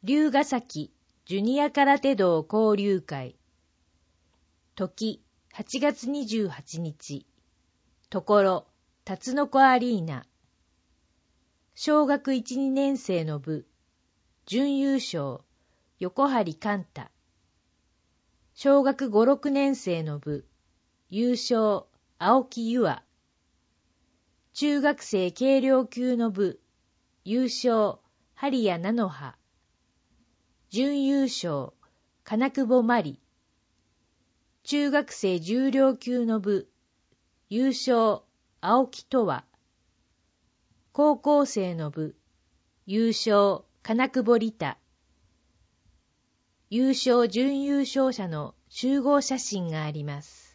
龍ヶ崎ジュニア空手道交流会。時、8月28日。ところ、タツノコアリーナ。小学1、2年生の部、準優勝、横張寛太。小学5、6年生の部、優勝、青木優愛。中学生軽量級の部、優勝、針谷菜の葉。準優勝、金久保真理。中学生重量級の部、優勝、青木とわ。高校生の部、優勝、金久保利太。優勝準優勝者の集合写真があります。